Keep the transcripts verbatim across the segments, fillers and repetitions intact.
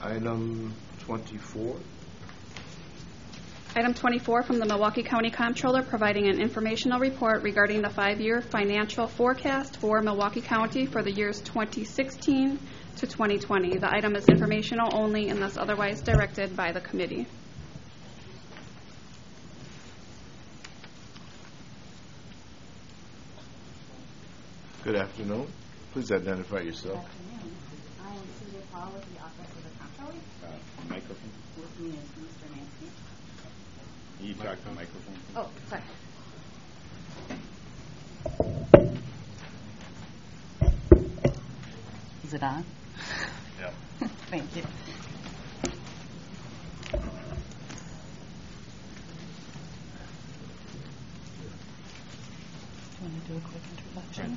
Item twenty-four. Item twenty-four from the Milwaukee County Comptroller, providing an informational report regarding the five-year financial forecast for Milwaukee County for the years twenty sixteen to twenty twenty. The item is informational only unless otherwise directed by the committee. Good afternoon. Please identify yourself. Good afternoon. I am Celia Paul with the Office of the Comptroller. Uh, microphone. With me is Mister Nancy. You talk to the microphone. Oh, sorry. Is it on? Yeah. Thank you. Do you want to do a quick introduction?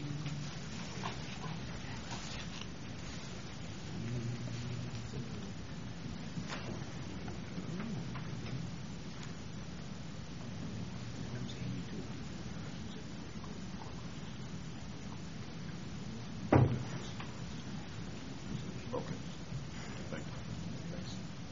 Okay. Thank you. Thanks.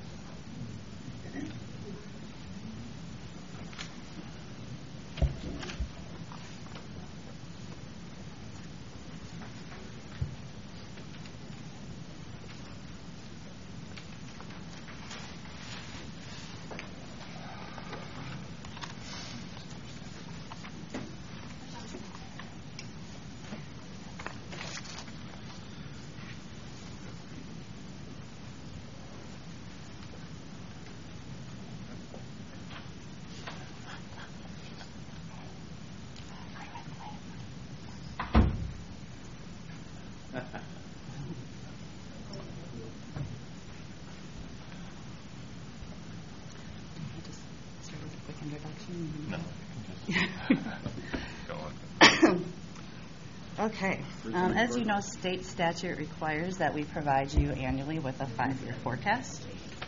Just start with a quick introduction. No. Go on. Okay. Um, as you know, state statute requires that we provide you annually with a five-year forecast.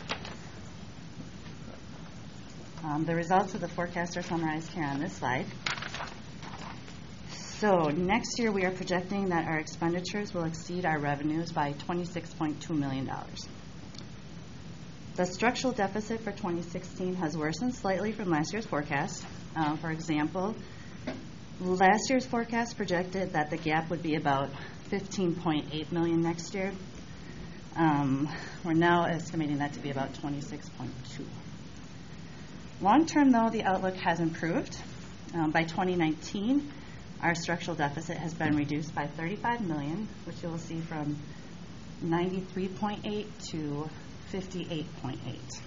Um, the results of the forecast are summarized here on this slide. So next year we are projecting that our expenditures will exceed our revenues by twenty-six point two million dollars. The structural deficit for twenty sixteen has worsened slightly from last year's forecast. Um, for example, last year's forecast projected that the gap would be about fifteen point eight million dollars next year. Um, we're now estimating that to be about twenty-six point two. Long term, though, the outlook has improved. Um, by twenty nineteen, our structural deficit has been reduced by thirty-five million dollars, which you will see from ninety-three point eight to fifty-eight point eight.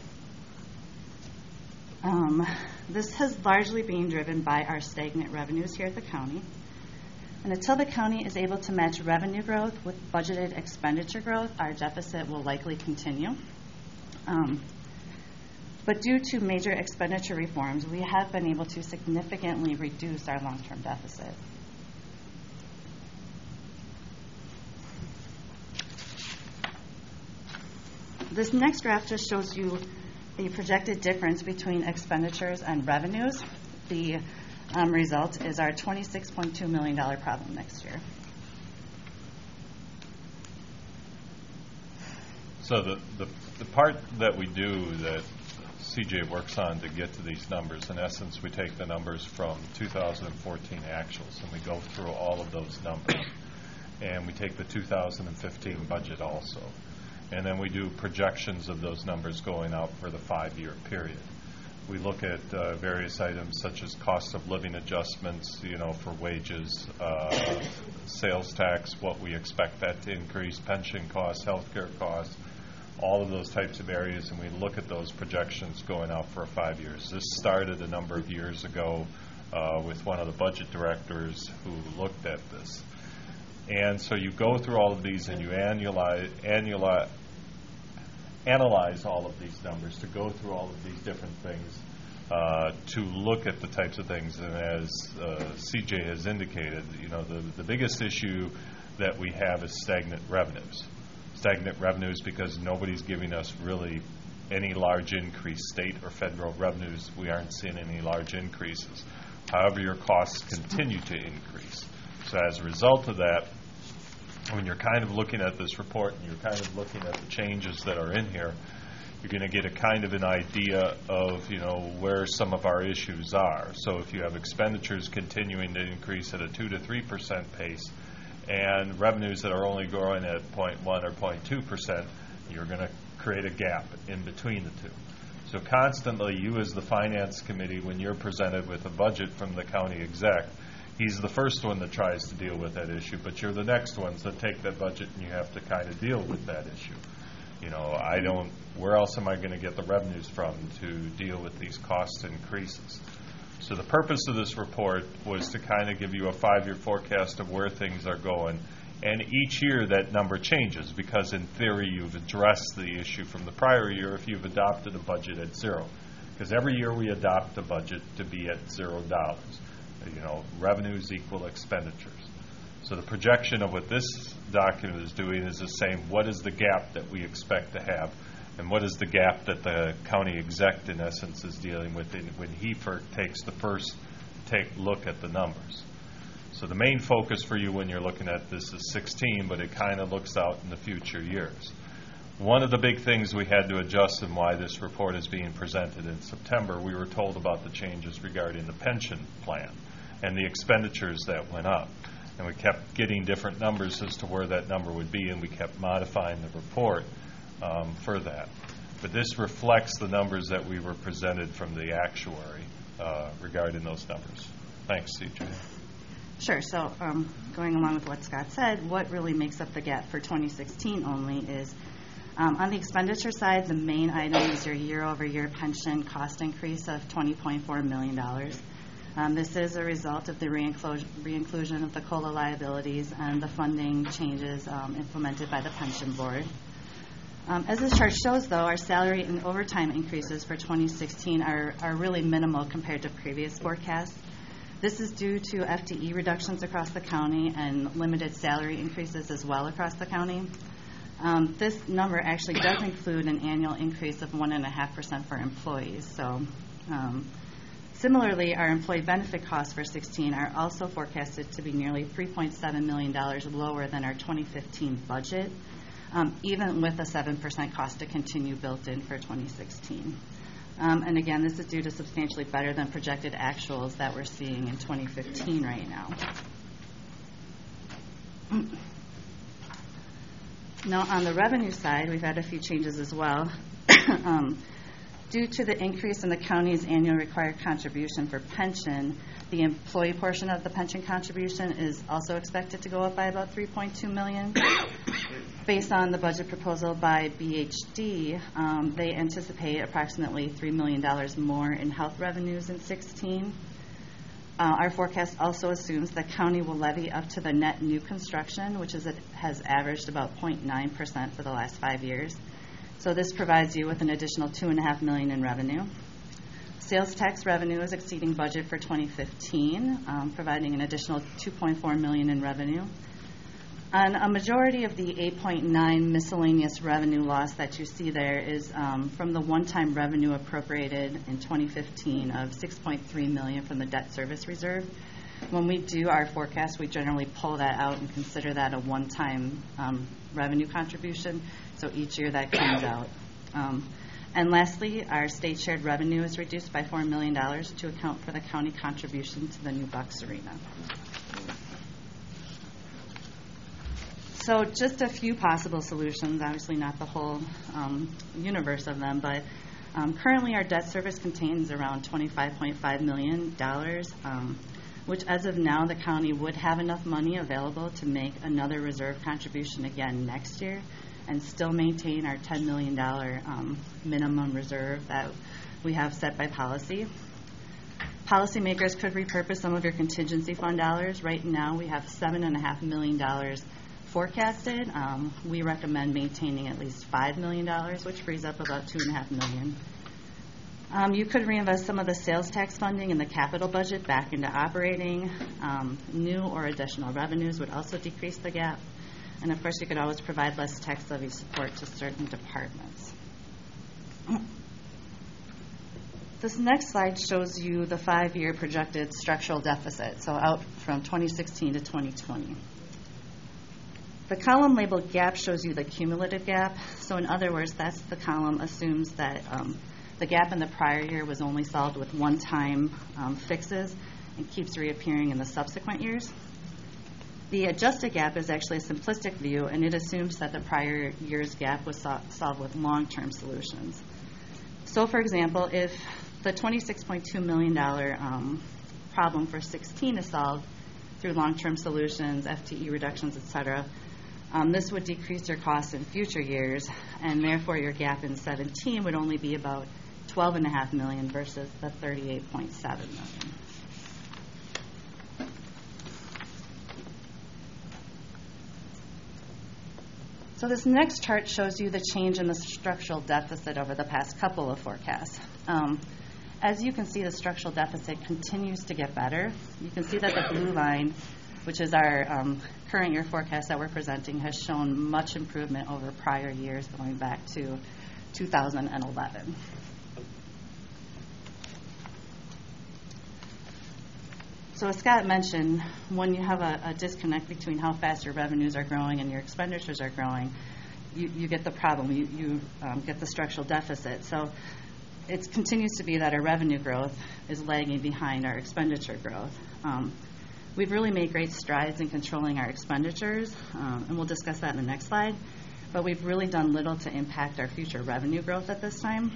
Um, this has largely been driven by our stagnant revenues here at the county. And until the county is able to match revenue growth with budgeted expenditure growth, our deficit will likely continue. Um, but due to major expenditure reforms, we have been able to significantly reduce our long-term deficit. This next graph just shows you the projected difference between expenditures and revenues. The um, result is our twenty-six point two million dollars problem next year. So the, the, the part that we do that C J works on to get to these numbers, in essence, we take the numbers from two thousand fourteen actuals and we go through all of those numbers. And we take the two thousand fifteen budget also. And then we do projections of those numbers going out for the five-year period. We look at uh, various items such as cost of living adjustments, you know, for wages, uh, sales tax, what we expect that to increase, pension costs, healthcare costs, all of those types of areas, and we look at those projections going out for five years. This started a number of years ago uh, with one of the budget directors who looked at this. And so you go through all of these and you annualize, annualize, analyze all of these numbers, to go through all of these different things, uh, to look at the types of things. And as uh, C J has indicated, you know, the, the biggest issue that we have is stagnant revenues. Stagnant revenues because nobody's giving us really any large increase, state or federal revenues. We aren't seeing any large increases. However, your costs continue to increase. So as a result of that, when you're kind of looking at this report and you're kind of looking at the changes that are in here, you're going to get a kind of an idea of, you know, where some of our issues are. So if you have expenditures continuing to increase at a two to three percent pace and revenues that are only growing at zero point one or zero point two percent, you're going to create a gap in between the two. So constantly, you as the Finance Committee, when you're presented with a budget from the county exec, he's the first one that tries to deal with that issue, but you're the next ones that take that budget and you have to kind of deal with that issue. You know, I don't, where else am I going to get the revenues from to deal with these cost increases? So the purpose of this report was to kind of give you a five-year forecast of where things are going. And each year that number changes because in theory you've addressed the issue from the prior year if you've adopted a budget at zero. Because every year we adopt a budget to be at zero dollars. You know, revenues equal expenditures. So the projection of what this document is doing is the same. What is the gap that we expect to have? And what is the gap that the county exec, in essence, is dealing with in, when he for, takes the first take look at the numbers? So the main focus for you when you're looking at this is sixteen, but it kind of looks out in the future years. One of the big things we had to adjust and why this report is being presented in September, we were told about the changes regarding the pension plan and the expenditures that went up. And we kept getting different numbers as to where that number would be, and we kept modifying the report um, for that. But this reflects the numbers that we were presented from the actuary uh, regarding those numbers. Thanks, C J. Sure. So um, going along with what Scott said, what really makes up the gap for twenty sixteen only is um, on the expenditure side, the main item is your year-over-year pension cost increase of twenty point four million dollars. Um, this is a result of the reinclusion, reinclusion of the COLA liabilities and the funding changes um, implemented by the pension board. Um, as this chart shows, though, our salary and overtime increases for twenty sixteen are, are really minimal compared to previous forecasts. This is due to F T E reductions across the county and limited salary increases as well across the county. Um, this number actually does include an annual increase of one point five percent for employees. So, um, similarly, our employee benefit costs for sixteen are also forecasted to be nearly three point seven million dollars lower than our twenty fifteen budget, um, even with a seven percent cost to continue built in for twenty sixteen. Um, and again, this is due to substantially better than projected actuals that we're seeing in twenty fifteen right now. Now, on the revenue side, we've had a few changes as well. um, due to the increase in the county's annual required contribution for pension, the employee portion of the pension contribution is also expected to go up by about three point two million dollars. Based on the budget proposal by B H D, um, they anticipate approximately three million dollars more in health revenues in sixteen. Uh, our forecast also assumes the county will levy up to the net new construction, which is a, has averaged about zero point nine percent for the last five years. So this provides you with an additional two point five million dollars in revenue. Sales tax revenue is exceeding budget for twenty fifteen, um, providing an additional two point four million dollars in revenue. And a majority of the eight point nine miscellaneous revenue loss that you see there is um, from the one-time revenue appropriated in twenty fifteen of six point three million dollars from the debt service reserve. When we do our forecast, we generally pull that out and consider that a one-time um, revenue contribution. So each year that comes out. Um, and lastly, our state shared revenue is reduced by four million dollars to account for the county contribution to the new Bucks Arena. So just a few possible solutions, obviously not the whole um, universe of them, but um, currently our debt service contains around twenty-five point five million dollars, um, which as of now the county would have enough money available to make another reserve contribution again next year and still maintain our ten million dollars um, minimum reserve that we have set by policy. Policymakers could repurpose some of your contingency fund dollars. Right now we have seven point five million dollars forecasted. Um, we recommend maintaining at least five million dollars, which frees up about two point five million dollars. Um, you could reinvest some of the sales tax funding in the capital budget back into operating. Um, new or additional revenues would also decrease the gap. And of course, you could always provide less tax levy support to certain departments. This next slide shows you the five-year projected structural deficit, so out from twenty sixteen to twenty twenty. The column labeled gap shows you the cumulative gap. So in other words, that's the column assumes that um, the gap in the prior year was only solved with one-time um, fixes and keeps reappearing in the subsequent years. The adjusted gap is actually a simplistic view, and it assumes that the prior year's gap was sol- solved with long-term solutions. So, for example, if the twenty-six point two million dollars um, problem for sixteen is solved through long-term solutions, F T E reductions, et cetera, um, this would decrease your costs in future years, and therefore your gap in seventeen would only be about twelve point five million dollars versus the thirty-eight point seven million dollars. So this next chart shows you the change in the structural deficit over the past couple of forecasts. Um, as you can see, the structural deficit continues to get better. You can see that the blue line, which is our um, current year forecast that we're presenting, has shown much improvement over prior years going back to two thousand eleven. So as Scott mentioned, when you have a, a disconnect between how fast your revenues are growing and your expenditures are growing, you, you get the problem. You, you um, get the structural deficit. So it continues to be that our revenue growth is lagging behind our expenditure growth. Um, we've really made great strides in controlling our expenditures, um, and we'll discuss that in the next slide. But we've really done little to impact our future revenue growth at this time.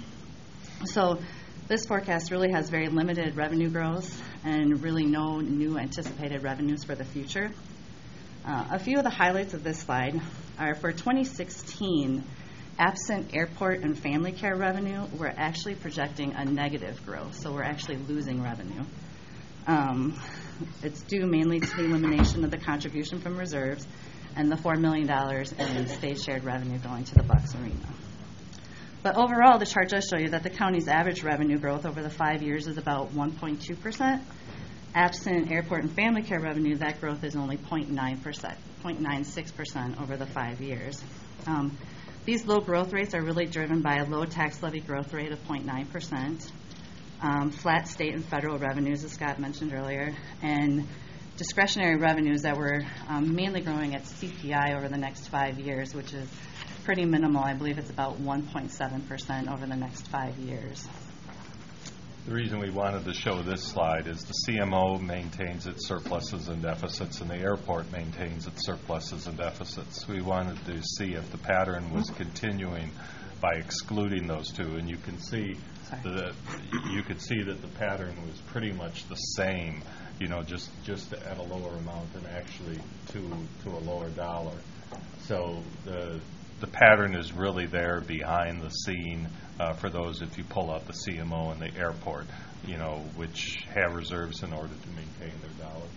So this forecast really has very limited revenue growth and really no new anticipated revenues for the future. Uh, a few of the highlights of this slide are for twenty sixteen, absent airport and family care revenue, we're actually projecting a negative growth, so we're actually losing revenue. Um, it's due mainly to the elimination of the contribution from reserves and the four million dollars in state shared revenue going to the Bucks Arena. But overall, the chart does show you that the county's average revenue growth over the five years is about one point two percent. Absent airport and family care revenue, that growth is only zero point nine percent, zero point nine six percent over the five years. Um, these low growth rates are really driven by a low tax levy growth rate of zero point nine percent, um, flat state and federal revenues, as Scott mentioned earlier, and discretionary revenues that were um, mainly growing at C P I over the next five years, which is pretty minimal. I believe it's about one point seven percent over the next five years. The reason we wanted to show this slide is the C M O maintains its surpluses and deficits, and the airport maintains its surpluses and deficits. We wanted to see if the pattern was continuing by excluding those two, and you can see that you could see that the pattern was pretty much the same, you know, just just at a lower amount and actually to to a lower dollar. So the the pattern is really there behind the scene uh, for those if you pull out the C M O and the airport, you know, which have reserves in order to maintain their dollars.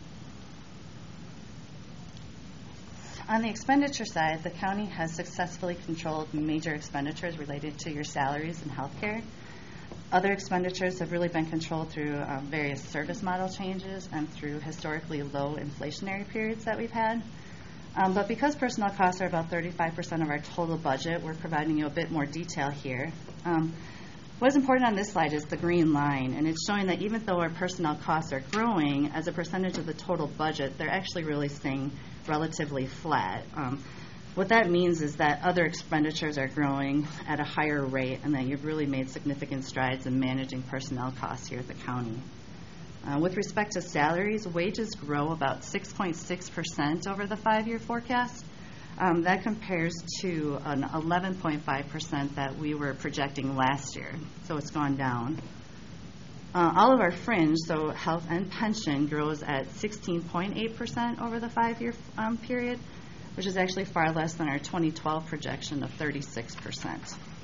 On the expenditure side, the county has successfully controlled major expenditures related to your salaries and health care. Other expenditures have really been controlled through um, various service model changes and through historically low inflationary periods that we've had. Um, but because personnel costs are about thirty-five percent of our total budget, we're providing you a bit more detail here. Um, what is important on this slide is the green line, and it's showing that even though our personnel costs are growing, as a percentage of the total budget, they're actually really staying relatively flat. Um, what that means is that other expenditures are growing at a higher rate, and that you've really made significant strides in managing personnel costs here at the county. Uh, with respect to salaries, wages grow about six point six percent over the five-year forecast. Um, that compares to an eleven point five percent that we were projecting last year, so it's gone down. Uh, all of our fringe, so health and pension, grows at sixteen point eight percent over the five-year um, period, which is actually far less than our twenty twelve projection of thirty-six percent.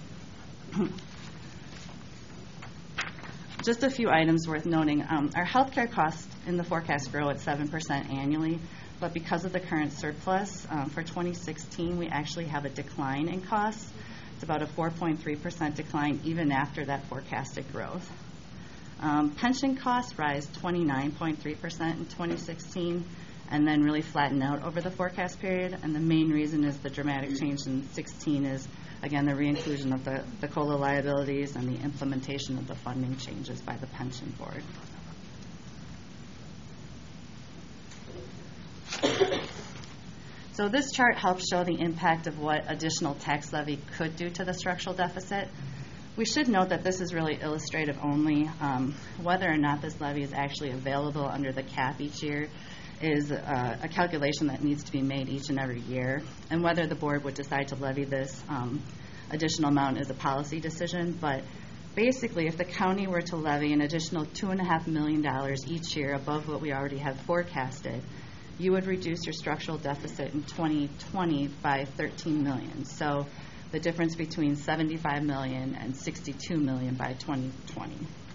Just a few items worth noting. Um, our healthcare costs in the forecast grow at seven percent annually, but because of the current surplus, um, for twenty sixteen, we actually have a decline in costs. It's about a four point three percent decline even after that forecasted growth. Um, pension costs rise twenty-nine point three percent in twenty sixteen and then really flatten out over the forecast period, and the main reason is the dramatic change in sixteen is again, the reinclusion of the, the COLA liabilities and the implementation of the funding changes by the pension board. So So this chart helps show the impact of what additional tax levy could do to the structural deficit. We should note that this is really illustrative only. Um, whether or not this levy is actually available under the cap each year is uh, a calculation that needs to be made each and every year. And whether the board would decide to levy this um, additional amount is a policy decision. But basically, if the county were to levy an additional two point five million dollars each year above what we already have forecasted, you would reduce your structural deficit in twenty twenty by thirteen million dollars. So the difference between seventy-five million dollars and sixty-two million dollars by twenty twenty.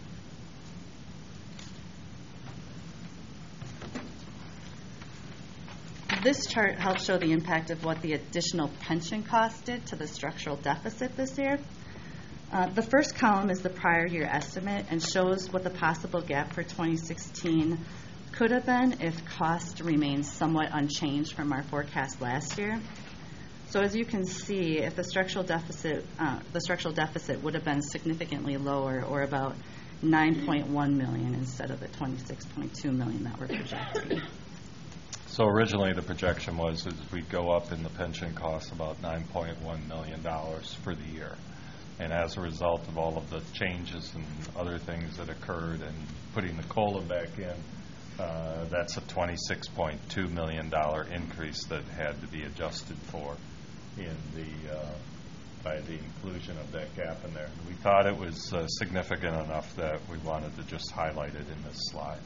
This chart helps show the impact of what the additional pension cost did to the structural deficit this year. Uh, the first column is the prior year estimate and shows what the possible gap for twenty sixteen could have been if cost remains somewhat unchanged from our forecast last year. So as you can see, if the structural deficit, uh, the structural deficit would have been significantly lower, or about nine point one million dollars instead of the twenty-six point two million dollars that we're projecting. So originally, the projection was is we'd go up in the pension costs about nine point one million dollars for the year. And as a result of all of the changes and other things that occurred and putting the COLA back in, uh, that's a twenty-six point two million dollars increase that had to be adjusted for in the uh, by the inclusion of that gap in there. We thought it was uh, significant enough that we wanted to just highlight it in this slide.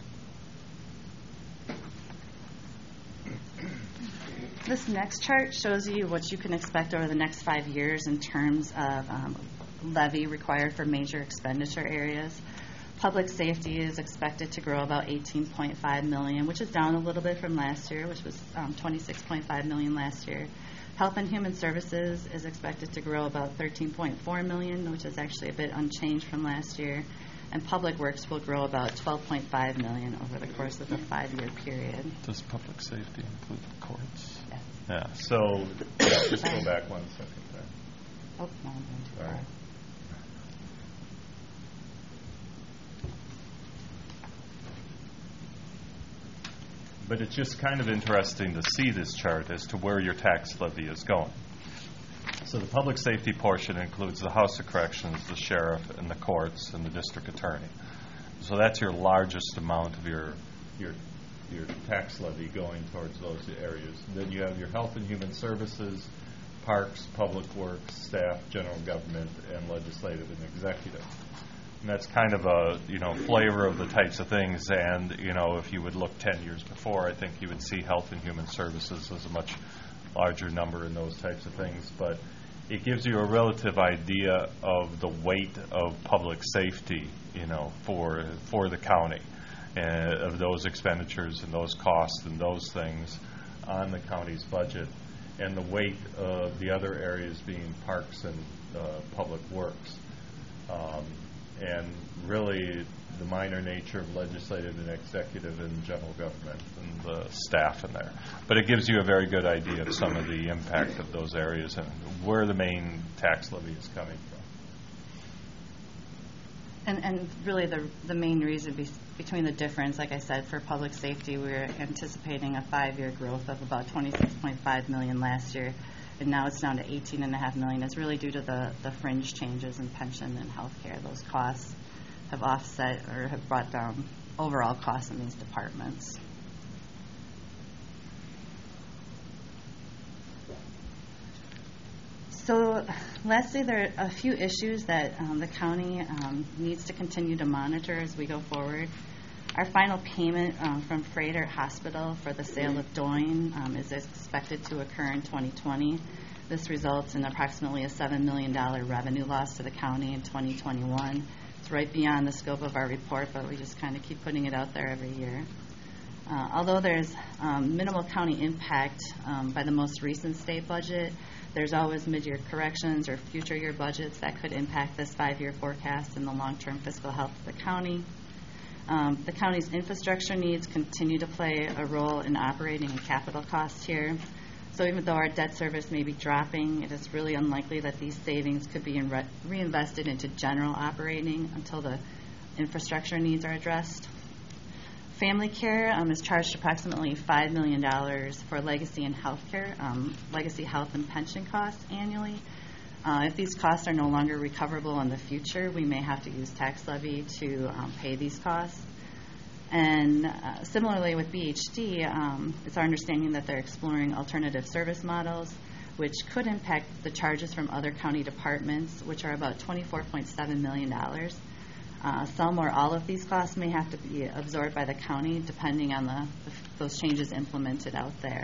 This next chart shows you what you can expect over the next five years in terms of um, levy required for major expenditure areas. Public safety is expected to grow about eighteen point five million dollars, which is down a little bit from last year, which was um, twenty-six point five million dollars last year. Health and Human Services is expected to grow about thirteen point four million dollars, which is actually a bit unchanged from last year. And Public Works will grow about twelve point five million dollars over the course of the five-year period. Does public safety include the courts? Yes. Yeah. So yeah, just go back one second there. Oh, no, I'm going too All far. right. But it's just kind of interesting to see this chart as to where your tax levy is going. So the public safety portion includes the House of Corrections, the sheriff, and the courts, and the district attorney. So that's your largest amount of your your your tax levy going towards those areas. Then you have your Health and Human Services, Parks, Public Works, Staff, General Government, and Legislative and Executive. And that's kind of a, you know, flavor of the types of things. And, you know, if you would look ten years before, I think you would see Health and Human Services as a much larger number in those types of things. But it gives you a relative idea of the weight of public safety, you know, for for the county, uh, of those expenditures and those costs and those things on the county's budget, and the weight of the other areas being parks and uh, public works. Um, and really the minor nature of legislative and executive and general government and the staff in there. But it gives you a very good idea of some of the impact of those areas and where the main tax levy is coming from. And, and really the the main reason be, between the difference, like I said, for public safety, we're anticipating a five-year growth of about twenty-six point five million dollars last year, and now it's down to eighteen point five million dollars. It's really due to the, the fringe changes in pension and health care. Those costs have offset or have brought down overall costs in these departments. So lastly, there are a few issues that um, the county um, needs to continue to monitor as we go forward. Our final payment um, from Froedtert Hospital for the sale of Doyne um, is expected to occur in twenty twenty. This results in approximately a seven million dollars revenue loss to the county in twenty twenty-one. It's right beyond the scope of our report, but we just kind of keep putting it out there every year. Uh, although there's um, minimal county impact um, by the most recent state budget, there's always mid-year corrections or future year budgets that could impact this five-year forecast and the long-term fiscal health of the county. Um, the county's infrastructure needs continue to play a role in operating and capital costs here. So even though our debt service may be dropping, it is really unlikely that these savings could be in re- reinvested into general operating until the infrastructure needs are addressed. Family care um, is charged approximately five million dollars for legacy and health care, um, legacy health and pension costs annually. Uh, if these costs are no longer recoverable in the future, we may have to use tax levy to um, pay these costs. And uh, similarly with B H D, um, it's our understanding that they're exploring alternative service models, which could impact the charges from other county departments, which are about twenty-four point seven million dollars. Uh, some or all of these costs may have to be absorbed by the county, depending on the, those changes implemented out there.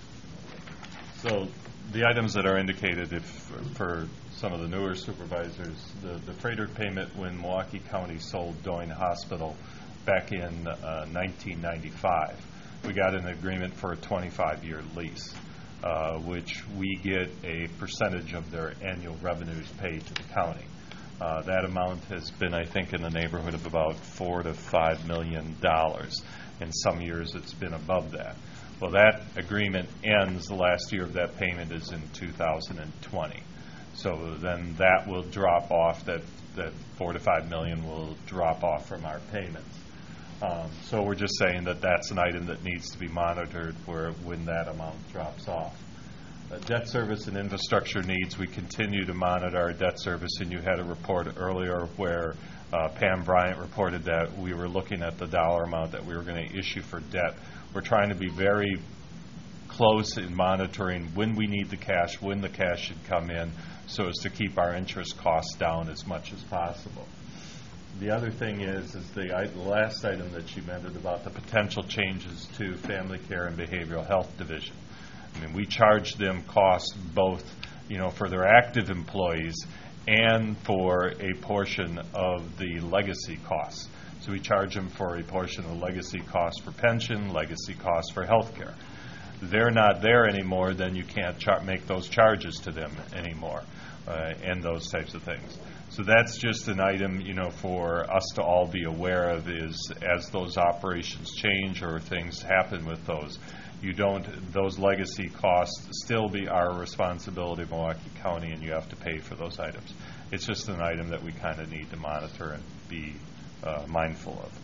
So the items that are indicated, if for some of the newer supervisors, the, the freighter payment when Milwaukee County sold Doyne Hospital back in uh, nineteen ninety-five, we got an agreement for a twenty-five year lease, uh, which we get a percentage of their annual revenues paid to the county. Uh, that amount has been, I think, in the neighborhood of about four to five million dollars. In some years, it's been above that. Well, that agreement ends. The last year of that payment is in two thousand twenty. So then that will drop off. That that four to five million will drop off from our payments. Um, so we're just saying that that's an item that needs to be monitored where when that amount drops off. Uh, debt service and infrastructure needs, we continue to monitor our debt service, and you had a report earlier where uh, Pam Bryant reported that we were looking at the dollar amount that we were going to issue for debt. We're trying to be very close in monitoring when we need the cash, when the cash should come in, so as to keep our interest costs down as much as possible. The other thing is, is the, I, the last item that she mentioned about the potential changes to Family Care and Behavioral Health Division. I mean, we charge them costs both, you know, for their active employees and for a portion of the legacy costs. So we charge them for a portion of the legacy costs for pension, legacy costs for health care. They're not there anymore, then you can't char- make those charges to them anymore, uh, and those types of things. So that's just an item, you know, for us to all be aware of, is as those operations change or things happen with those, you don't, those legacy costs still be our responsibility of Milwaukee County, and you have to pay for those items. It's just an item that we kind of need to monitor and be uh, mindful of.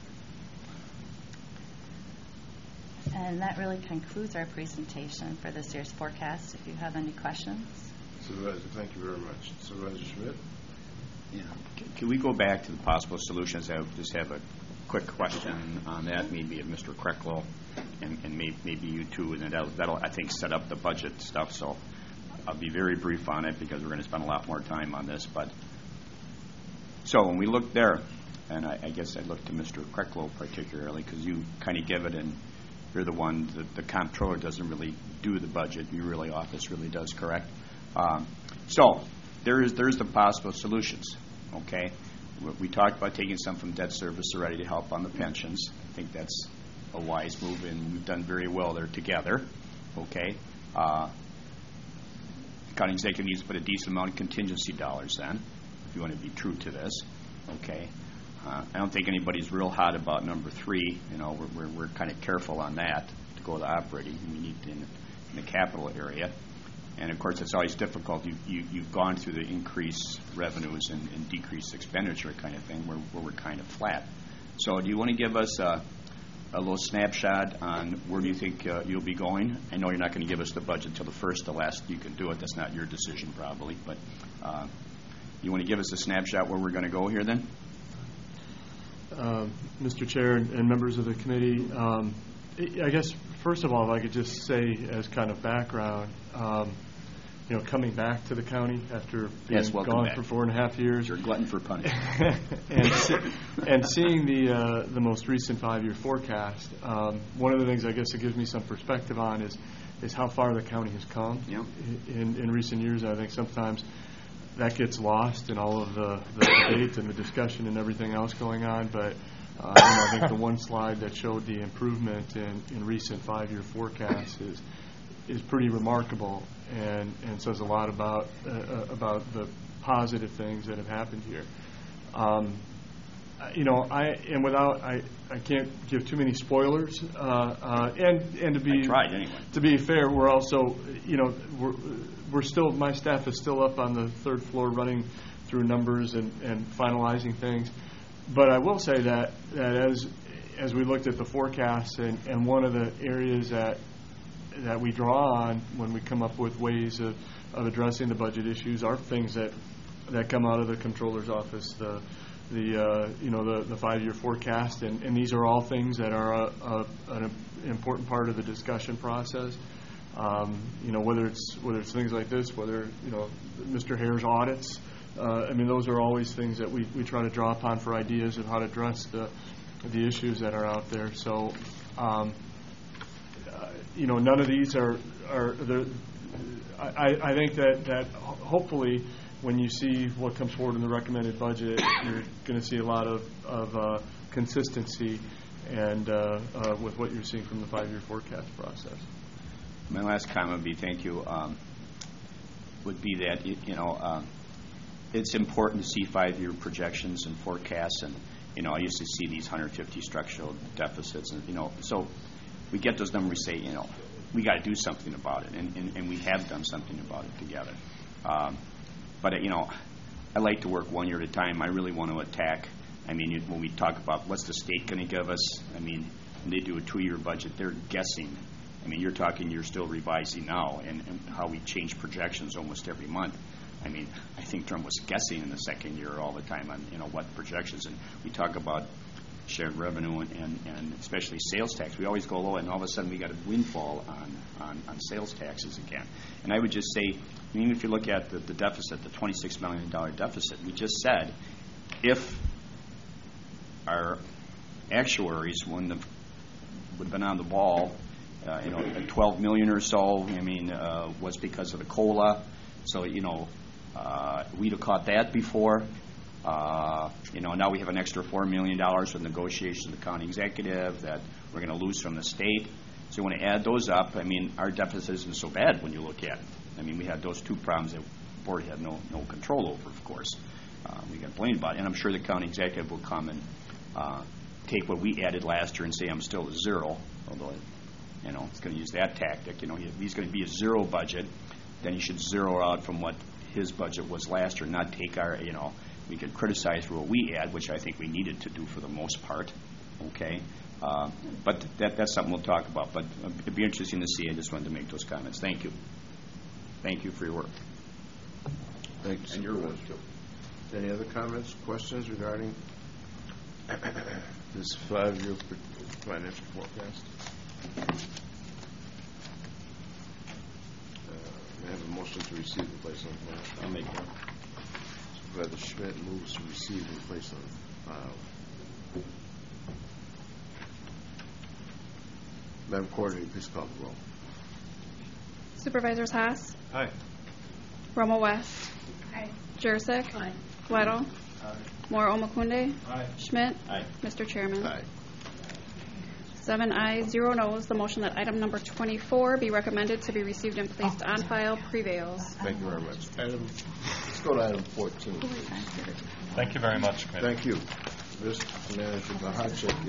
And that really concludes our presentation for this year's forecast. If you have any questions. Supervisor, thank you very much. Supervisor Schmidt? Yeah. Can- Can we go back to the possible solutions? I just have a quick question on that, maybe of Mister Krecklow, and, and may, maybe you too, and that'll, that'll, I think, set up the budget stuff. So I'll be very brief on it because we're going to spend a lot more time on this. But so when we look there, and I, I guess I look to Mister Krecklow particularly because you kind of give it, and you're the one that the comptroller doesn't really do the budget. You really office really does, correct? Um, so there is there's the possible solutions. Okay. We talked about taking some from debt service already to help on the pensions. I think that's a wise move, and we've done very well there together. Okay. Uh, county executive needs to put a decent amount of contingency dollars then, if you want to be true to this. Okay. Uh, I don't think anybody's real hot about number three. You know, we're we're, we're kind of careful on that to go to operating. We need to in, in the capital area. And, of course, it's always difficult. You, you, you've gone through the increased revenues and, and decreased expenditure kind of thing where, where we're kind of flat. So do you want to give us a, a little snapshot on where do you think uh, you'll be going? I know you're not going to give us the budget until the first, the last you can do it. That's not your decision probably. But uh, you want to give us a snapshot where we're going to go here then? Uh, Mister Chair and, and members of the committee, um, I guess, first of all, if I could just say as kind of background, um, you know, coming back to the county after being Yes, welcome gone back. for four and a half years. You're a glutton for punishment. and, see, and seeing the uh, the most recent five-year forecast, um, one of the things I guess it gives me some perspective on is is how far the county has come Yep. in, in recent years. I think sometimes that gets lost in all of the, the debate and the discussion and everything else going on, but uh, you know, I think the one slide that showed the improvement in, in recent five-year forecasts is is pretty remarkable and, and says a lot about uh, about the positive things that have happened here. Um, you know, I and without I, I can't give too many spoilers. Uh, uh, and and to be I tried anyway. to be fair, we're also you know we're we're still my staff is still up on the third floor running through numbers and, and finalizing things. But I will say that that as as we looked at the forecast, and, and one of the areas that that we draw on when we come up with ways of, of addressing the budget issues are things that that come out of the controller's office, the the uh, you know the, the five-year forecast, and, and these are all things that are a, a, an important part of the discussion process. Um, you know, whether it's whether it's things like this, whether you know Mister Hare's audits. Uh, I mean, those are always things that we, we try to draw upon for ideas of how to address the the issues that are out there. So. Um, You know, none of these are are the. I, I think that that hopefully, when you see what comes forward in the recommended budget, you're going to see a lot of of uh, consistency, and uh, uh, with what you're seeing from the five-year forecast process. My last comment would be thank you. Um, would be that you, you know uh, it's important to see five-year projections and forecasts, and you know I used to see these one hundred fifty structural deficits, and you know so. We get those numbers, say, you know, we got to do something about it, and, and, and we have done something about it together. Um, but, you know, I like to work one year at a time. I really want to attack. I mean, you, when we talk about what's the state going to give us, I mean, when they do a two-year budget, they're guessing. I mean, you're talking you're still revising now, and, and how we change projections almost every month. I mean, I think Trump was guessing in the second year all the time on, you know, what projections. And we talk about shared revenue and, and, and especially sales tax. We always go low, and all of a sudden we got a windfall on, on, on sales taxes again. And I would just say, even if you look at the, the deficit, the twenty-six million dollars deficit, we just said if our actuaries when the, would have been on the ball, uh, you know, twelve million dollars or so, I mean, uh, was because of the COLA. So, you know, uh, we'd have caught that before. Uh, you know, now we have an extra four million dollars for negotiations with the county executive that we're going to lose from the state. So you want to add those up. I mean, our deficit isn't so bad when you look at it. I mean, we had those two problems that the board had no no control over, of course. Uh, we got blamed about it. And I'm sure the county executive will come and uh, take what we added last year and say I'm still a zero, although, you know, it's going to use that tactic. You know, if he's going to be a zero budget, then he should zero out from what his budget was last year, not take our, you know, we could criticize for what we add, which I think we needed to do for the most part, okay? Uh, but that, that's something we'll talk about. But it'd be interesting to see. I just wanted to make those comments. Thank you. Thank you for your work. Thank you. And your work, too. Any other comments, questions regarding this five-year financial forecast? Uh, may I have a motion to receive and place on file? I'll make one. Supervisor Schmidt moves to receive and place on file. Madam Coordinator, please call the roll. Supervisors Haas, Aye. Romo West, Aye. Jurassic, Aye. Weddle, Moore Omakunde, Aye. Schmidt, Aye. Mister Chairman. Aye. Seven ayes, zero noes. The motion that item number twenty-four be recommended to be received and placed on file prevails. Thank you very much. Item, let's go to item fourteen. Thank you very much, Committee. Thank you. Mister Manager Mahacek